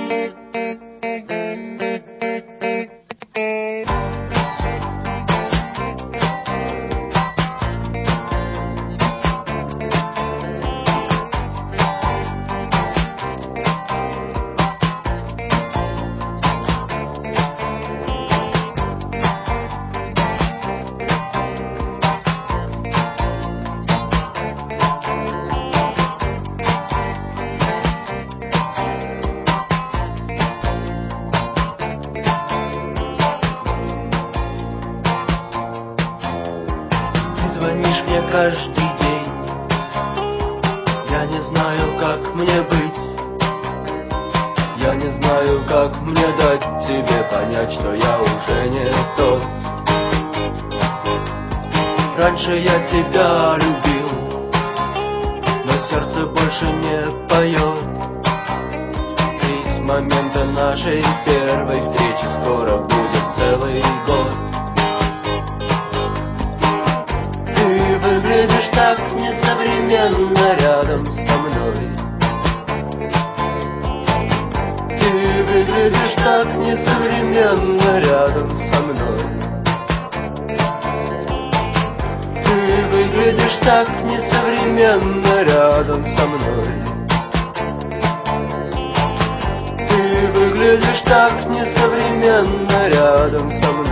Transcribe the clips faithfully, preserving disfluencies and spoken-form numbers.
Звонишь мне каждый день, я не знаю, как мне быть. Я не знаю, как мне дать тебе понять, что я уже не тот. Раньше я тебя любил, но сердце больше не поет. И с момента нашей первой встречи скоро будет целый год. Выглядишь так несовременно рядом со мной. Ты выглядишь так несовременно рядом со мной. Ты выглядишь так несовременно рядом со мной. Ты выглядишь так несовременно рядом со мной.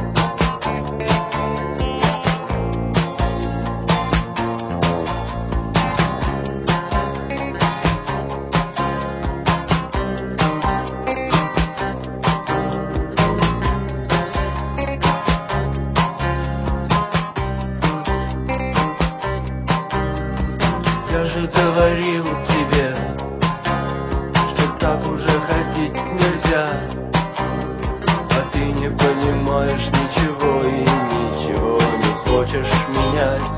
Я же говорил тебе, что так уже ходить нельзя, а ты не понимаешь ничего и ничего не хочешь менять.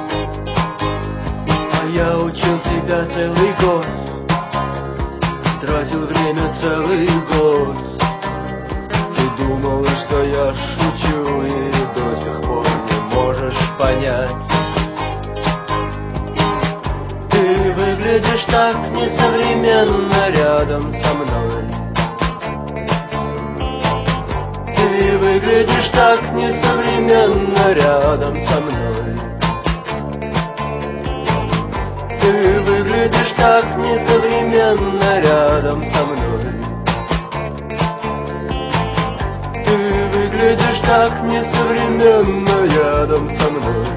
А я учил тебя целый год, тратил время целый год. Ты думала, что я шучу, и до сих пор не можешь понять. Ты выглядишь так несовременно рядом со мной. Ты выглядишь так несовременно рядом со мной. Ты выглядишь так несовременно рядом со мной. Ты выглядишь так несовременно рядом со мной.